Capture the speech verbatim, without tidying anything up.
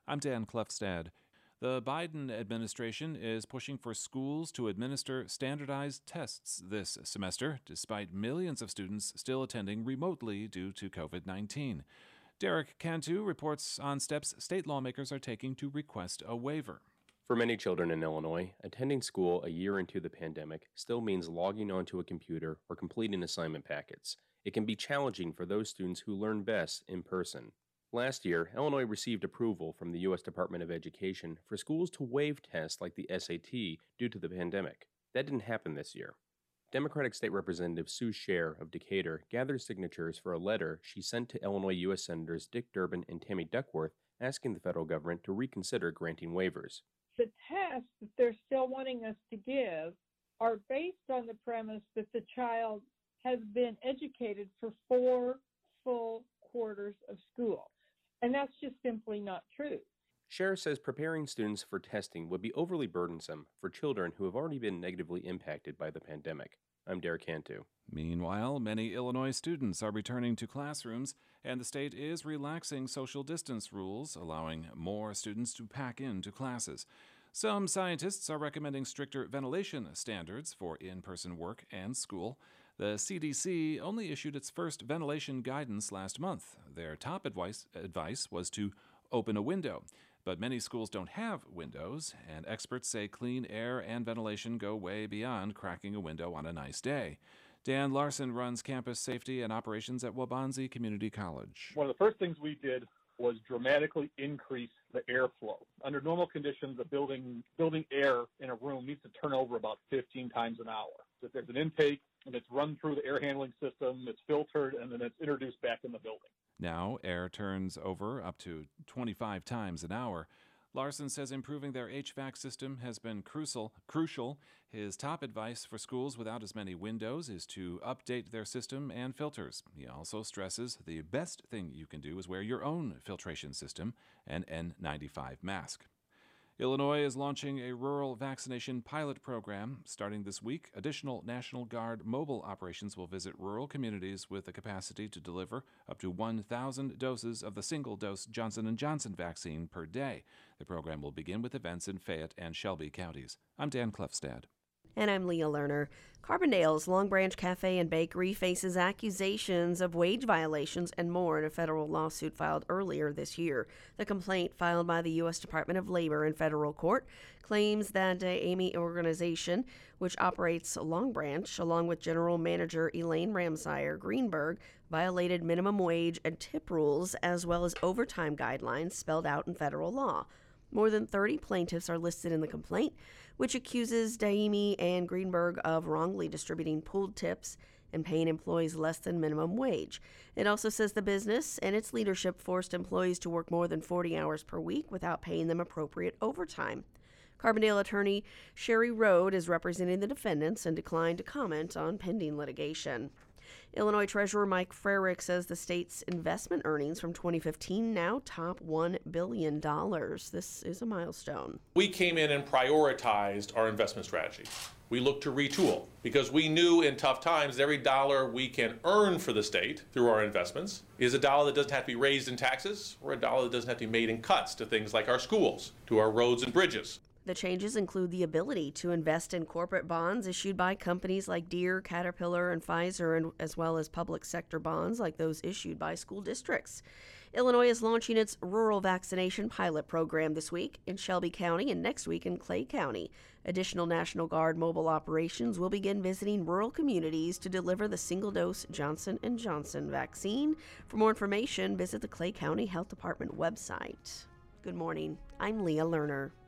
I'm Dan Klefstad. The Biden administration is pushing for schools to administer standardized tests this semester, despite millions of students still attending remotely due to covid nineteen. Derek Cantu reports on steps state lawmakers are taking to request a waiver. For many children in Illinois, attending school a year into the pandemic still means logging onto a computer or completing assignment packets. It can be challenging for those students who learn best in person. Last year, Illinois received approval from the U S Department of Education for schools to waive tests like the S A T due to the pandemic. That didn't happen this year. Democratic State Representative Sue Scher of Decatur gathered signatures for a letter she sent to Illinois U S Senators Dick Durbin and Tammy Duckworth asking the federal government to reconsider granting waivers. The tests that they're still wanting us to give are based on the premise that the child has been educated for four full quarters of school. And that's just simply not true. Scher says preparing students for testing would be overly burdensome for children who have already been negatively impacted by the pandemic. I'm Derek Cantu. Meanwhile, many Illinois students are returning to classrooms, and the state is relaxing social distance rules, allowing more students to pack into classes. Some scientists are recommending stricter ventilation standards for in-person work and school. The C D C only issued its first ventilation guidance last month. Their top advice, advice was to open a window. But many schools don't have windows, and experts say clean air and ventilation go way beyond cracking a window on a nice day. Dan Larson runs campus safety and operations at Waubonsie Community College. One of the first things we did was dramatically increase the airflow. Under normal conditions, the building building air in a room needs to turn over about fifteen times an hour. So if there's an intake and it's run through the air handling system, it's filtered, and then it's introduced back in the building. Now, air turns over up to twenty-five times an hour. Larson says improving their H V A C system has been crucial. Crucial. His top advice for schools without as many windows is to update their system and filters. He also stresses the best thing you can do is wear your own filtration system, an N ninety-five mask. Illinois is launching a rural vaccination pilot program. Starting this week, additional National Guard mobile operations will visit rural communities with the capacity to deliver up to one thousand doses of the single-dose Johnson and Johnson vaccine per day. The program will begin with events in Fayette and Shelby counties. I'm Dan Klefstad. And I'm Leah Lerner. Carbondale's Long Branch Cafe and Bakery faces accusations of wage violations and more in a federal lawsuit filed earlier this year. The complaint filed by the U S Department of Labor in federal court claims that the A M I organization, which operates Long Branch, along with General Manager Elaine Ramsire Greenberg, violated minimum wage and tip rules as well as overtime guidelines spelled out in federal law. More than thirty plaintiffs are listed in the complaint, which accuses Daimi and Greenberg of wrongly distributing pooled tips and paying employees less than minimum wage. It also says the business and its leadership forced employees to work more than forty hours per week without paying them appropriate overtime. Carbondale attorney Sherry Rode is representing the defendants and declined to comment on pending litigation. Illinois Treasurer Mike Frerick says the state's investment earnings from twenty fifteen now top one billion dollars. This is a milestone. We came in and prioritized our investment strategy. We looked to retool because we knew in tough times every dollar we can earn for the state through our investments is a dollar that doesn't have to be raised in taxes or a dollar that doesn't have to be made in cuts to things like our schools, to our roads and bridges. The changes include the ability to invest in corporate bonds issued by companies like Deere, Caterpillar, and Pfizer, and as well as public sector bonds like those issued by school districts. Illinois is launching its rural vaccination pilot program this week in Shelby County and next week in Clay County. Additional National Guard mobile operations will begin visiting rural communities to deliver the single-dose Johnson and Johnson vaccine. For more information, visit the Clay County Health Department website. Good morning. I'm Leah Lerner.